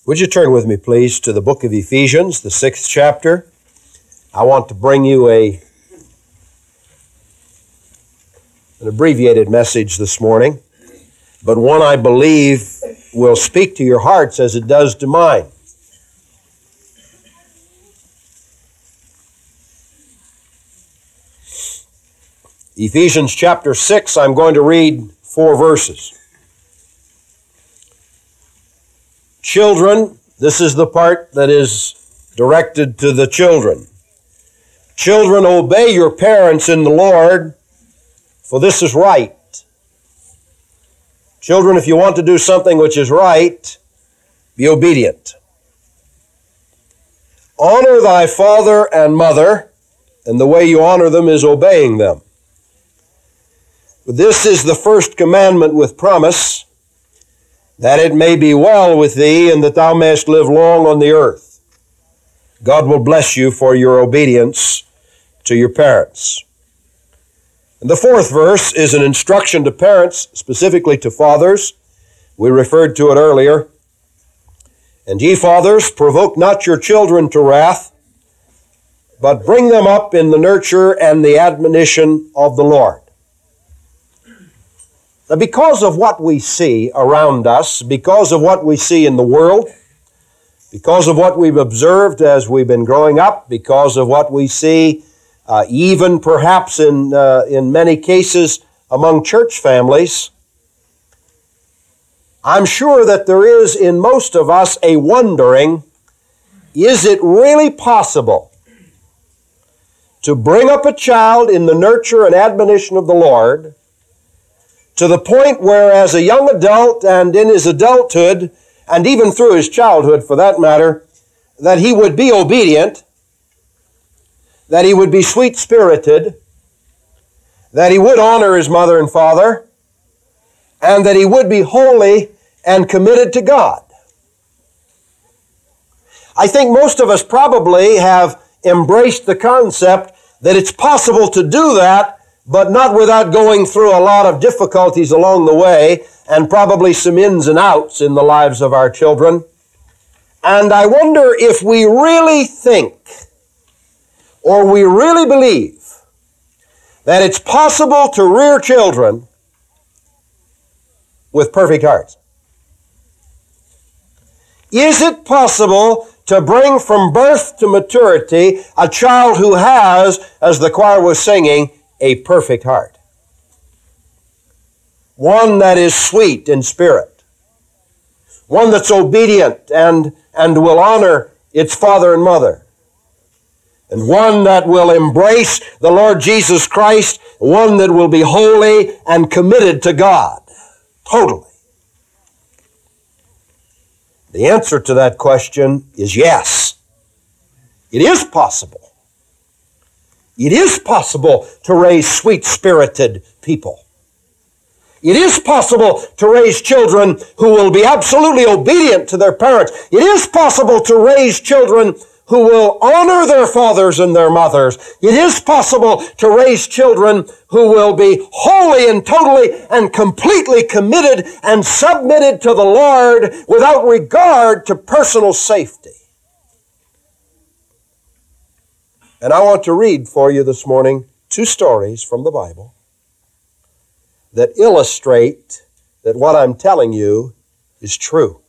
Would you turn with me, please, to the book of Ephesians, the 6th chapter. I want to bring you an abbreviated message this morning, but one I believe will speak to your hearts as it does to mine. Ephesians chapter 6, I'm going to read 4 verses. Children, this is the part that is directed to the children. Children, obey your parents in the Lord, for this is right. Children, if you want to do something which is right, be obedient. Honor thy father and mother, and the way you honor them is obeying them. This is the first commandment with promise, that it may be well with thee, and that thou mayest live long on the earth. God will bless you for your obedience to your parents. And the 4th verse is an instruction to parents, specifically to fathers. We referred to it earlier. And ye fathers, provoke not your children to wrath, but bring them up in the nurture and the admonition of the Lord. Now, because of what we see around us, because of what we see in the world, because of what we've observed as we've been growing up, because of what we see even perhaps in many cases among church families, I'm sure that there is in most of us a wondering, is it really possible to bring up a child in the nurture and admonition of the Lord to the point where as a young adult and in his adulthood, and even through his childhood for that matter, that he would be obedient, that he would be sweet-spirited, that he would honor his mother and father, and that he would be holy and committed to God. I think most of us probably have embraced the concept that it's possible to do that, but not without going through a lot of difficulties along the way and probably some ins and outs in the lives of our children. And I wonder if we really think or we really believe that it's possible to rear children with perfect hearts. Is it possible to bring from birth to maturity a child who has, as the choir was singing, a perfect heart? One that is sweet in spirit. One that's obedient and will honor its father and mother. And one that will embrace the Lord Jesus Christ. One that will be holy and committed to God. Totally. The answer to that question is yes. It is possible. It is possible to raise sweet-spirited people. It is possible to raise children who will be absolutely obedient to their parents. It is possible to raise children who will honor their fathers and their mothers. It is possible to raise children who will be wholly and totally and completely committed and submitted to the Lord without regard to personal safety. And I want to read for you this morning 2 stories from the Bible that illustrate that what I'm telling you is true.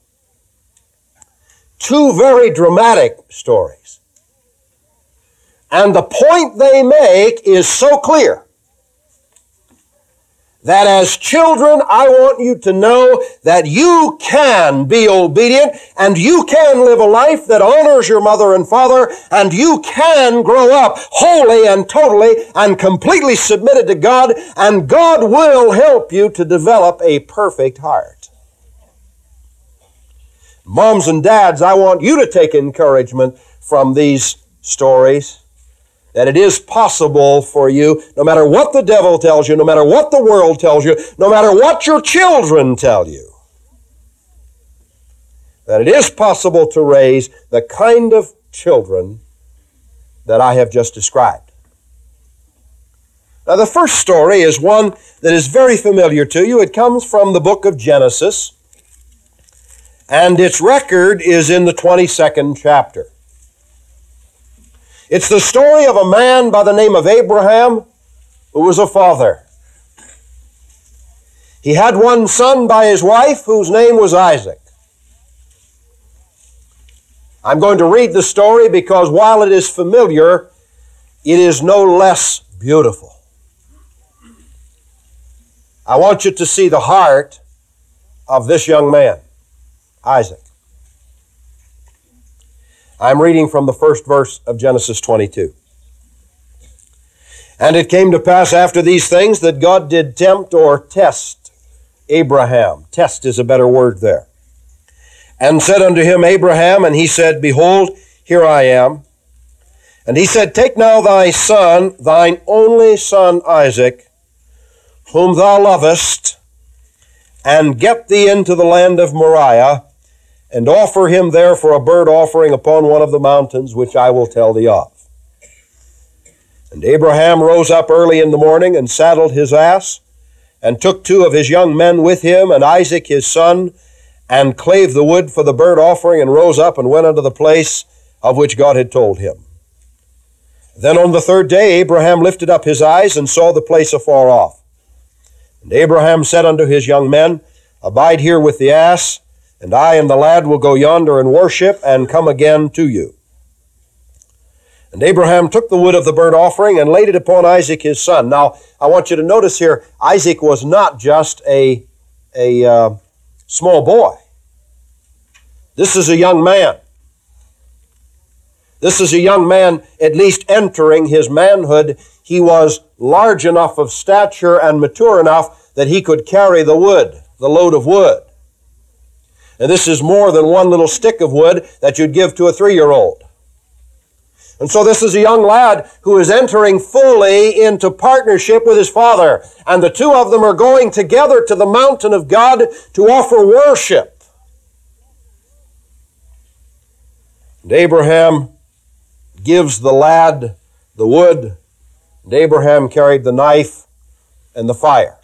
2 very dramatic stories. And the point they make is so clear that as children, I want you to know that you can be obedient and you can live a life that honors your mother and father, and you can grow up wholly and totally and completely submitted to God, and God will help you to develop a perfect heart. Moms and dads, I want you to take encouragement from these stories, that it is possible for you, no matter what the devil tells you, no matter what the world tells you, no matter what your children tell you, that it is possible to raise the kind of children that I have just described. Now, the first story is one that is very familiar to you. It comes from the book of Genesis. And its record is in the 22nd chapter. It's the story of a man by the name of Abraham who was a father. He had one son by his wife whose name was Isaac. I'm going to read the story because while it is familiar, it is no less beautiful. I want you to see the heart of this young man, Isaac. I'm reading from the first verse of Genesis 22. And it came to pass after these things that God did tempt or test Abraham. Test is a better word there. And said unto him, Abraham, and he said, Behold, here I am. And he said, Take now thy son, thine only son Isaac, whom thou lovest, and get thee into the land of Moriah, and offer him there for a burnt offering upon one of the mountains which I will tell thee of. And Abraham rose up early in the morning, and saddled his ass, and took 2 of his young men with him, and Isaac his son, and clave the wood for the burnt offering, and rose up and went unto the place of which God had told him. Then on the 3rd day Abraham lifted up his eyes, and saw the place afar off. And Abraham said unto his young men, Abide here with the ass, and I and the lad will go yonder and worship, and come again to you. And Abraham took the wood of the burnt offering, and laid it upon Isaac his son. Now, I want you to notice here, Isaac was not just a small boy. This is a young man. This is a young man at least entering his manhood. He was large enough of stature and mature enough that he could carry the wood, the load of wood. And this is more than one little stick of wood that you'd give to a 3-year-old. And so this is a young lad who is entering fully into partnership with his father. And the 2 of them are going together to the mountain of God to offer worship. And Abraham gives the lad the wood, and Abraham carried the knife and the fire.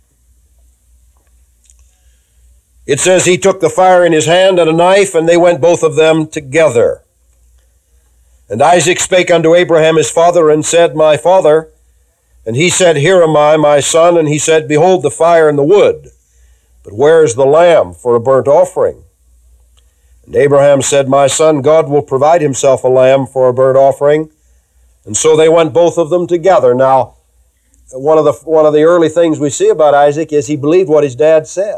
It says he took the fire in his hand and a knife, and they went both of them together. And Isaac spake unto Abraham his father, and said, My father. And he said, Here am I, my son. And he said, Behold the fire and the wood, but where is the lamb for a burnt offering? And Abraham said, My son, God will provide himself a lamb for a burnt offering. And so they went both of them together. Now, one of the early things we see about Isaac is he believed what his dad said.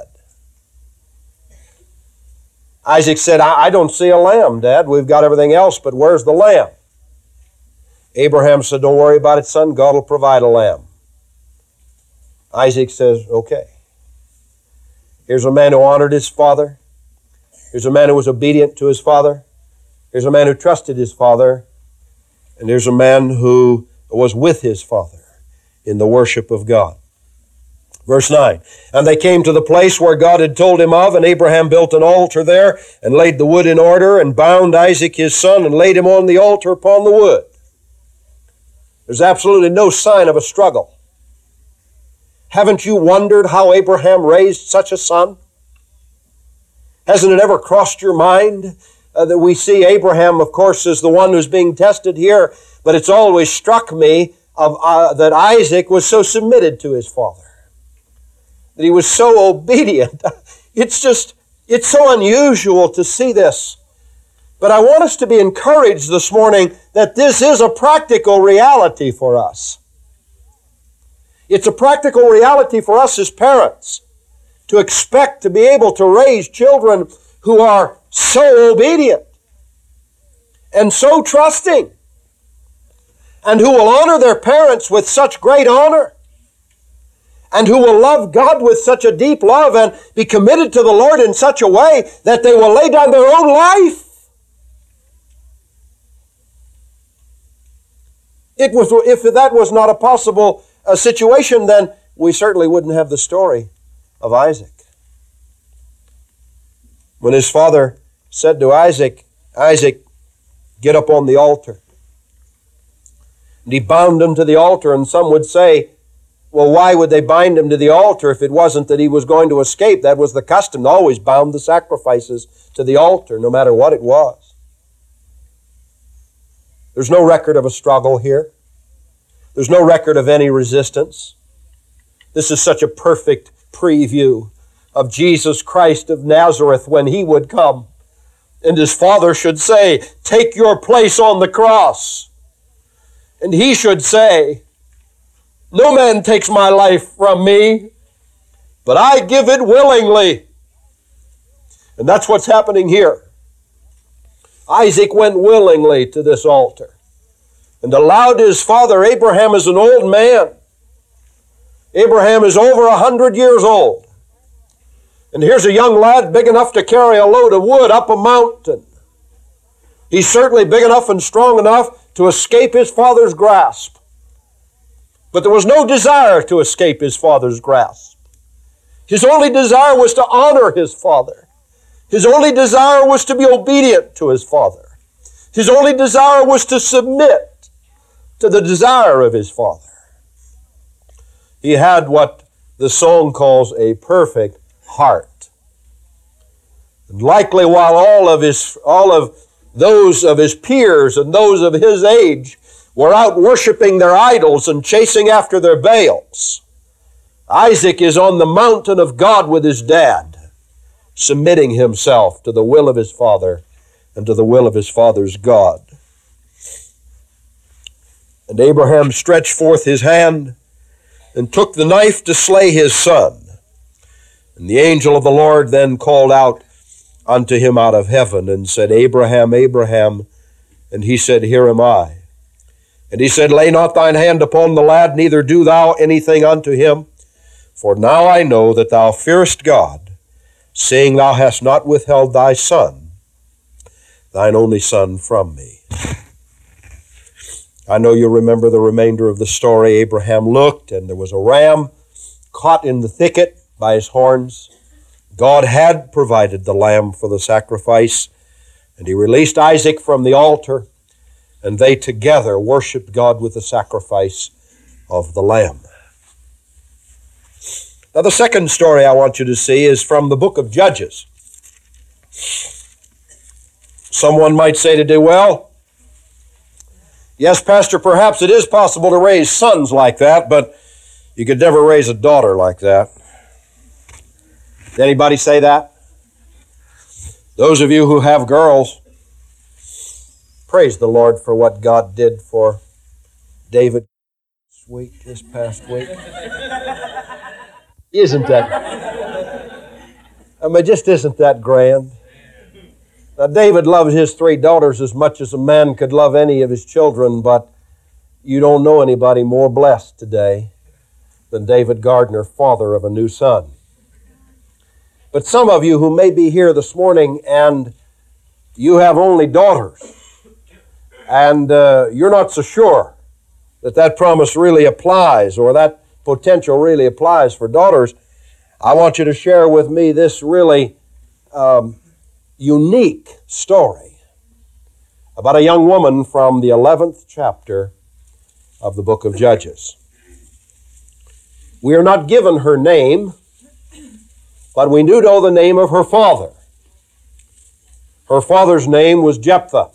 Isaac said, I don't see a lamb, Dad. We've got everything else, but where's the lamb? Abraham said, Don't worry about it, son. God will provide a lamb. Isaac says, Okay. Here's a man who honored his father. Here's a man who was obedient to his father. Here's a man who trusted his father. And here's a man who was with his father in the worship of God. Verse 9, And they came to the place where God had told him of, and Abraham built an altar there, and laid the wood in order, and bound Isaac his son, and laid him on the altar upon the wood. There's absolutely no sign of a struggle. Haven't you wondered how Abraham raised such a son? Hasn't it ever crossed your mind that we see Abraham, of course, as the one who's being tested here, but it's always struck me that Isaac was so submitted to his father, that he was so obedient. It's so unusual to see this. But I want us to be encouraged this morning that this is a practical reality for us. It's a practical reality for us as parents to expect to be able to raise children who are so obedient and so trusting, and who will honor their parents with such great honor, and who will love God with such a deep love and be committed to the Lord in such a way that they will lay down their own life. If that was not a possible situation, then we certainly wouldn't have the story of Isaac. When his father said to Isaac, Isaac, get up on the altar. And he bound him to the altar, and some would say Well, why would they bind him to the altar if it wasn't that he was going to escape? That was the custom. They always bound the sacrifices to the altar, no matter what it was. There's no record of a struggle here. There's no record of any resistance. This is such a perfect preview of Jesus Christ of Nazareth when he would come. And his Father should say, "Take your place on the cross." And he should say, "No man takes my life from me, but I give it willingly." And that's what's happening here. Isaac went willingly to this altar and allowed his father. Abraham is an old man. Abraham is over 100 years old. And here's a young lad big enough to carry a load of wood up a mountain. He's certainly big enough and strong enough to escape his father's grasp. But there was no desire to escape his father's grasp. His only desire was to honor his father. His only desire was to be obedient to his father. His only desire was to submit to the desire of his father. He had what the song calls a perfect heart. And likely while all of those of his peers and those of his age were out worshiping their idols and chasing after their Baals, Isaac is on the mountain of God with his dad, submitting himself to the will of his father and to the will of his father's God. And Abraham stretched forth his hand and took the knife to slay his son. And the angel of the Lord then called out unto him out of heaven and said, "Abraham, Abraham." And he said, "Here am I." And he said, "Lay not thine hand upon the lad, neither do thou anything unto him. For now I know that thou fearest God, seeing thou hast not withheld thy son, thine only son, from me." I know you remember the remainder of the story. Abraham looked, and there was a ram caught in the thicket by his horns. God had provided the lamb for the sacrifice, and he released Isaac from the altar, and they together worshiped God with the sacrifice of the lamb. Now, the second story I want you to see is from the book of Judges. Someone might say today, "Well, yes, Pastor, perhaps it is possible to raise sons like that, but you could never raise a daughter like that." Did anybody say that? Those of you who have girls, praise the Lord for what God did for David this past week. Isn't that? Just isn't that grand? Now, David loved his 3 daughters as much as a man could love any of his children, but you don't know anybody more blessed today than David Gardner, father of a new son. But some of you who may be here this morning and you have only daughters, and you're not so sure that that promise really applies or that potential really applies for daughters, I want you to share with me this really unique story about a young woman from the 11th chapter of the book of Judges. We are not given her name, but we do know the name of her father. Her father's name was Jephthah.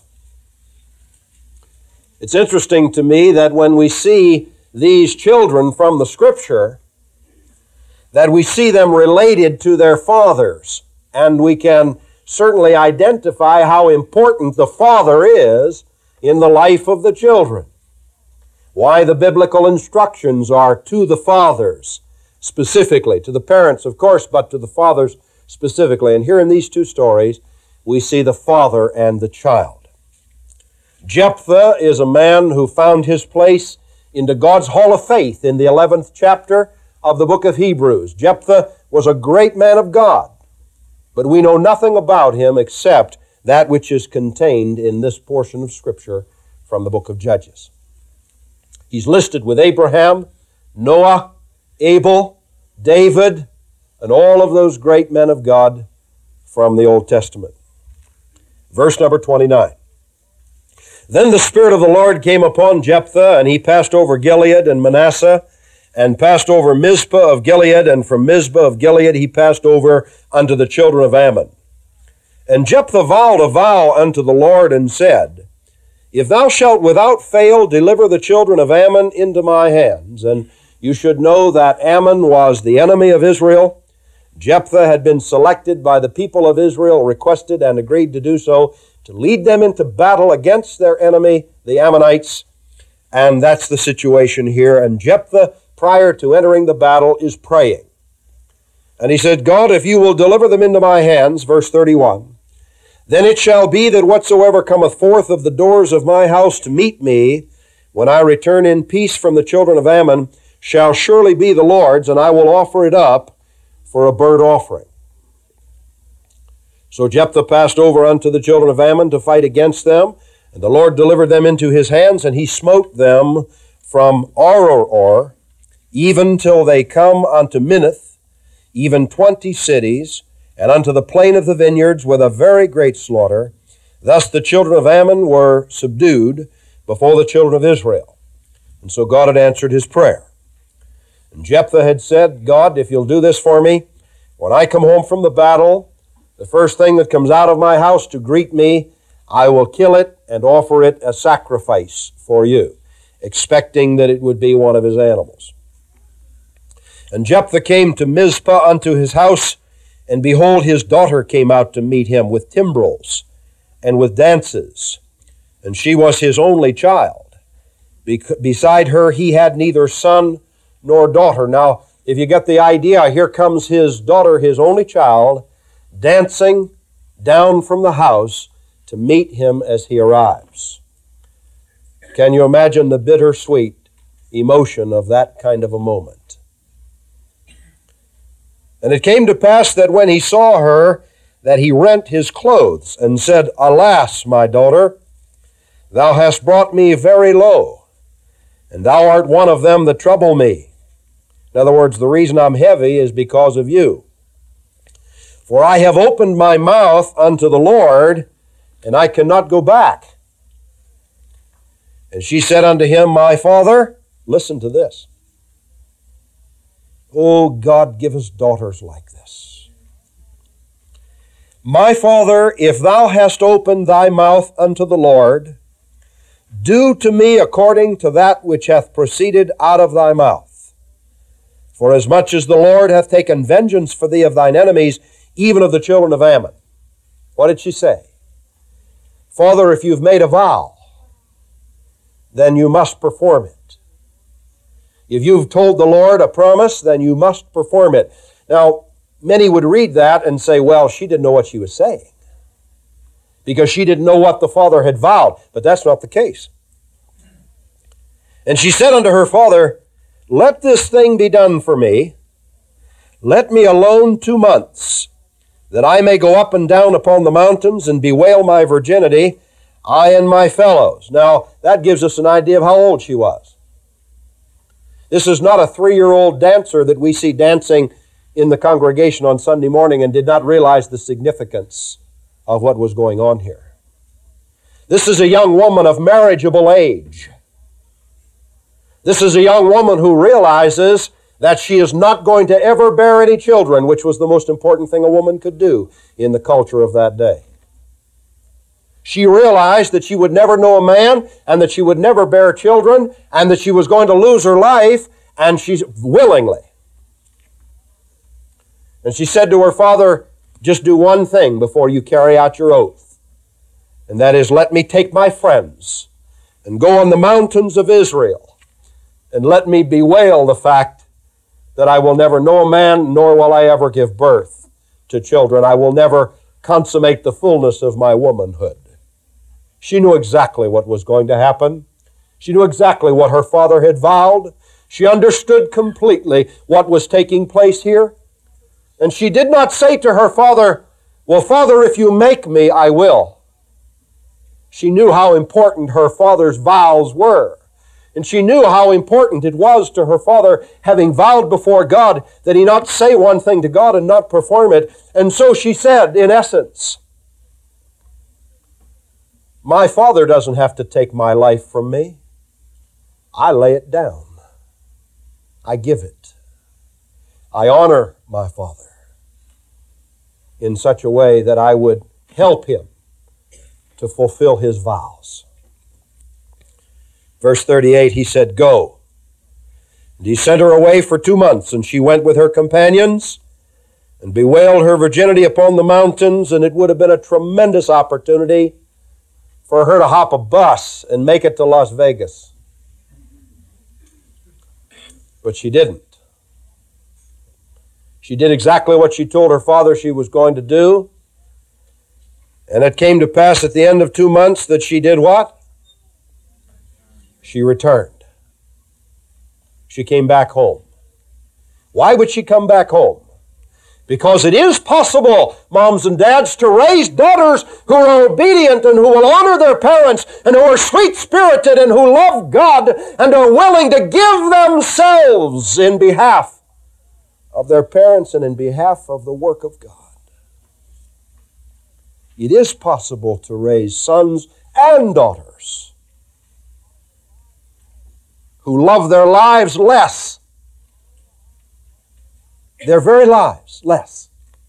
It's interesting to me that when we see these children from the Scripture, that we see them related to their fathers, and we can certainly identify how important the father is in the life of the children. Why the biblical instructions are to the fathers specifically, to the parents, of course, but to the fathers specifically. And here in these 2 stories, we see the father and the child. Jephthah is a man who found his place into God's Hall of Faith in the 11th chapter of the book of Hebrews. Jephthah was a great man of God, but we know nothing about him except that which is contained in this portion of Scripture from the book of Judges. He's listed with Abraham, Noah, Abel, David, and all of those great men of God from the Old Testament. Verse number 29. Then the Spirit of the Lord came upon Jephthah, and he passed over Gilead and Manasseh, and passed over Mizpah of Gilead, and from Mizpah of Gilead he passed over unto the children of Ammon. And Jephthah vowed a vow unto the Lord, and said, If thou shalt without fail deliver the children of Ammon into my hands. And you should know that Ammon was the enemy of Israel. Jephthah had been selected by the people of Israel, requested and agreed to do so, to lead them into battle against their enemy, the Ammonites. And that's the situation here. And Jephthah, prior to entering the battle, is praying. And he said, God, if you will deliver them into my hands, verse 31, then it shall be that whatsoever cometh forth of the doors of my house to meet me, when I return in peace from the children of Ammon, shall surely be the Lord's, and I will offer it up for a burnt offering. So Jephthah passed over unto the children of Ammon to fight against them, and the Lord delivered them into his hands, and he smote them from Aroer, even till they come unto Minnith, even 20 cities, and unto the plain of the vineyards with a very great slaughter. Thus the children of Ammon were subdued before the children of Israel. And so God had answered his prayer. And Jephthah had said, God, if you'll do this for me, when I come home from the battle, the first thing that comes out of my house to greet me, I will kill it and offer it as sacrifice for you, expecting that it would be one of his animals. And Jephthah came to Mizpah unto his house, and behold, his daughter came out to meet him with timbrels and with dances, and she was his only child. Beside her he had neither son nor daughter. Now, if you get the idea, here comes his daughter, his only child, dancing down from the house to meet him as he arrives. Can you imagine the bittersweet emotion of that kind of a moment? And it came to pass that when he saw her, that he rent his clothes, and said, Alas, my daughter, thou hast brought me very low, and thou art one of them that trouble me. In other words, the reason I'm heavy is because of you. For I have opened my mouth unto the Lord, and I cannot go back. And she said unto him, My father, listen to this. Oh, God, give us daughters like this. My father, if thou hast opened thy mouth unto the Lord, do to me according to that which hath proceeded out of thy mouth. For as much as the Lord hath taken vengeance for thee of thine enemies, even of the children of Ammon. What did she say? Father, if you've made a vow, then you must perform it. If you've told the Lord a promise, then you must perform it. Now, many would read that and say, well, she didn't know what she was saying, because she didn't know what the father had vowed. But that's not the case. And she said unto her father, Let this thing be done for me. Let me alone 2 months, that I may go up and down upon the mountains and bewail my virginity, I and my fellows. Now, that gives us an idea of how old she was. This is not a 3-year-old dancer that we see dancing in the congregation on Sunday morning and did not realize the significance of what was going on here. This is a young woman of marriageable age. This is a young woman who realizes that she is not going to ever bear any children, which was the most important thing a woman could do in the culture of that day. She realized that she would never know a man, and that she would never bear children, and that she was going to lose her life, and she's willingly. And she said to her father, just do one thing before you carry out your oath, and that is, let me take my friends and go on the mountains of Israel, and let me bewail the fact that I will never know a man, nor will I ever give birth to children. I will never consummate the fullness of my womanhood. She knew exactly what was going to happen. She knew exactly what her father had vowed. She understood completely what was taking place here. And she did not say to her father, well, Father, if you make me, I will. She knew how important her father's vows were. And she knew how important it was to her father, having vowed before God, that he not say one thing to God and not perform it. And so she said, in essence, my father doesn't have to take my life from me. I lay it down. I give it. I honor my father in such a way that I would help him to fulfill his vows. Verse 38, he said, "Go." And he sent her away for 2 months, and she went with her companions and bewailed her virginity upon the mountains, and it would have been a tremendous opportunity for her to hop a bus and make it to Las Vegas. But she didn't. She did exactly what she told her father she was going to do. And it came to pass at the end of 2 months that she did what? She returned. She came back home. Why would she come back home? Because it is possible, moms and dads, to raise daughters who are obedient and who will honor their parents and who are sweet-spirited and who love God and are willing to give themselves in behalf of their parents and in behalf of the work of God. It is possible to raise sons and daughters who love their lives less, their very lives less.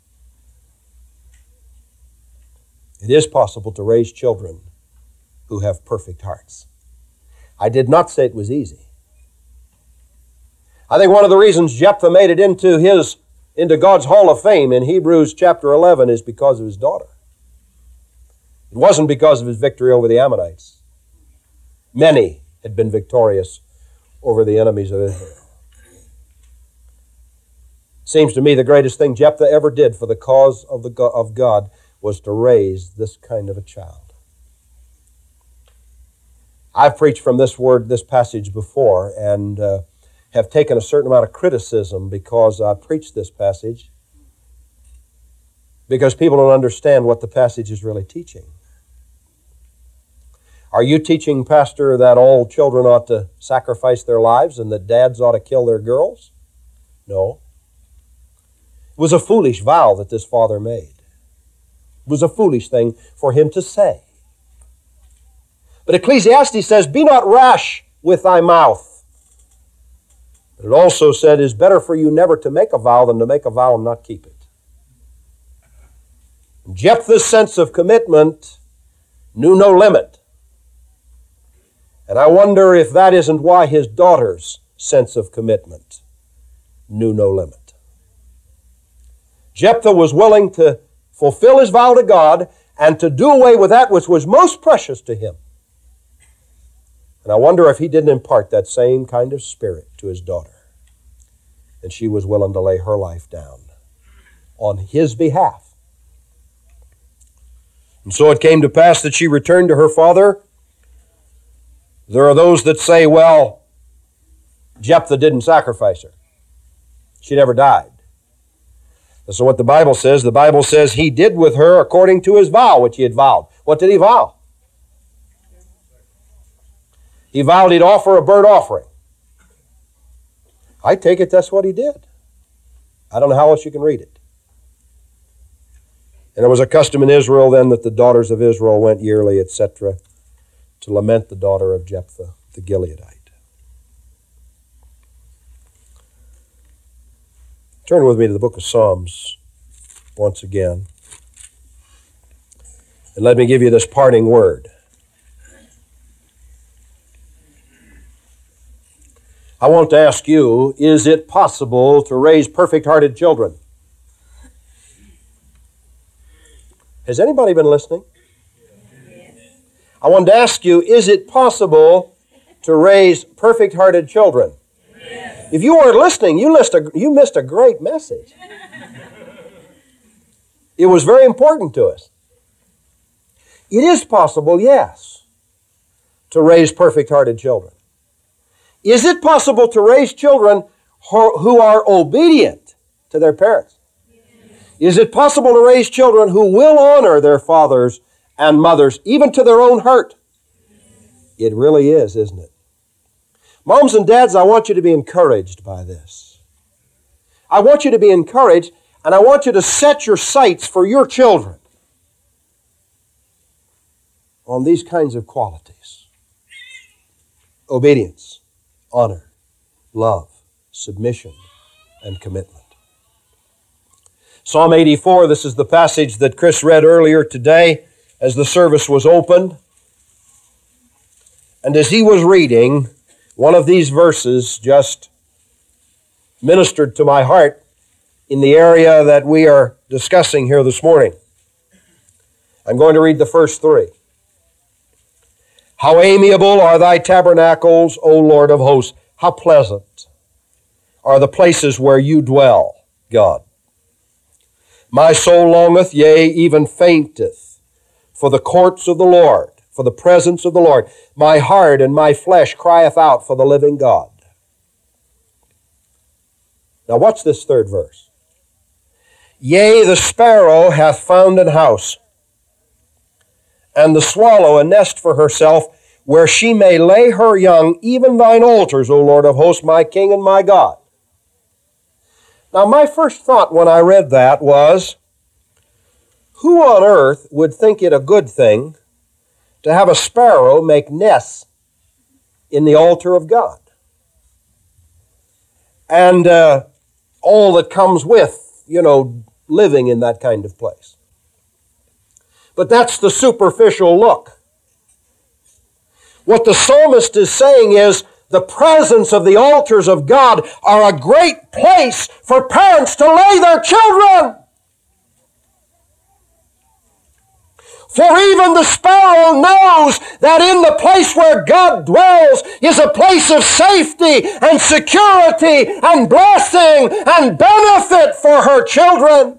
It is possible to raise children who have perfect hearts. I did not say it was easy. I think one of the reasons Jephthah made it into God's Hall of Fame in Hebrews chapter 11 is because of his daughter. It wasn't because of his victory over the Ammonites. Many had been victorious over the enemies of Israel. Seems to me the greatest thing Jephthah ever did for the cause of God was to raise this kind of a child. I've preached from this passage before, and have taken a certain amount of criticism because I preached this passage, because people don't understand what the passage is really teaching. Are you teaching, Pastor, that all children ought to sacrifice their lives and that dads ought to kill their girls? No. It was a foolish vow that this father made. It was a foolish thing for him to say. But Ecclesiastes says, "Be not rash with thy mouth." But it also said, "It is better for you never to make a vow than to make a vow and not keep it." Jephthah's sense of commitment knew no limit. And I wonder if that isn't why his daughter's sense of commitment knew no limit. Jephthah was willing to fulfill his vow to God and to do away with that which was most precious to him. And I wonder if he didn't impart that same kind of spirit to his daughter. And she was willing to lay her life down on his behalf. And so it came to pass that she returned to her father. There are those that say, well, Jephthah didn't sacrifice her. She never died. That's what the Bible says. The Bible says he did with her according to his vow, which he had vowed. What did he vow? He vowed he'd offer a burnt offering. I take it that's what he did. I don't know how else you can read it. And it was a custom in Israel then that the daughters of Israel went yearly, etc., to lament the daughter of Jephthah, the Gileadite. Turn with me to the book of Psalms once again. And let me give you this parting word. I want to ask you, is it possible to raise perfect-hearted children? Has anybody been listening? I want to ask you, is it possible to raise perfect-hearted children? Yes. If you weren't listening, you missed a great message. It was very important to us. It is possible, yes, to raise perfect-hearted children. Is it possible to raise children who are obedient to their parents? Yes. Is it possible to raise children who will honor their fathers and mothers, even to their own hurt? It really is, isn't it? Moms and dads, I want you to be encouraged by this. I want you to be encouraged, and I want you to set your sights for your children on these kinds of qualities: obedience, honor, love, submission, and commitment. Psalm 84, this is the passage that Chris read earlier today as the service was opened. And as he was reading, one of these verses just ministered to my heart in the area that we are discussing here this morning. I'm going to read the first three. How amiable are thy tabernacles, O Lord of hosts. How pleasant are the places where you dwell, God. My soul longeth, yea, even fainteth, for the courts of the Lord, for the presence of the Lord. My heart and my flesh crieth out for the living God. Now watch this third verse. Yea, the sparrow hath found an house, and the swallow a nest for herself, where she may lay her young, even thine altars, O Lord of hosts, my King and my God. Now my first thought when I read that was, who on earth would think it a good thing to have a sparrow make nests in the altar of God? And all that comes with, living in that kind of place. But that's the superficial look. What the psalmist is saying is the presence of the altars of God are a great place for parents to lay their children. For even the sparrow knows that in the place where God dwells is a place of safety and security and blessing and benefit for her children.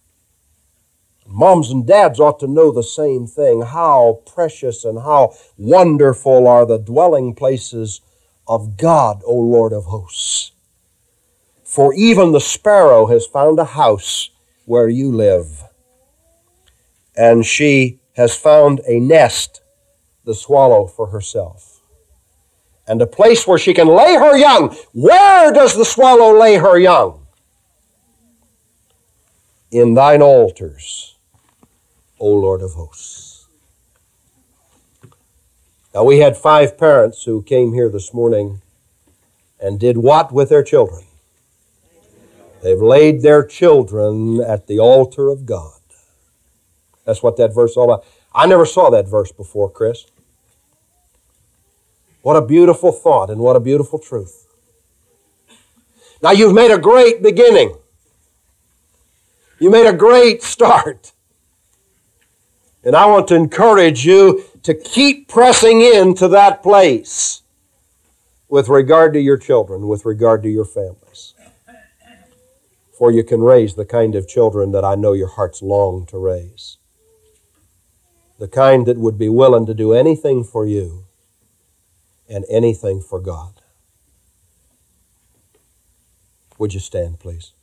Moms and dads ought to know the same thing. How precious and how wonderful are the dwelling places of God, O Lord of hosts. For even the sparrow has found a house where you live, and she has found a nest, the swallow, for herself, and a place where she can lay her young. Where does the swallow lay her young? In thine altars, O Lord of hosts. Now we had 5 parents who came here this morning and did what with their children? They've laid their children at the altar of God. That's what that verse is all about. I never saw that verse before, Chris. What a beautiful thought and what a beautiful truth. Now you've made a great beginning. You made a great start. And I want to encourage you to keep pressing into that place with regard to your children, with regard to your families. For you can raise the kind of children that I know your hearts long to raise. The kind that would be willing to do anything for you and anything for God. Would you stand, please?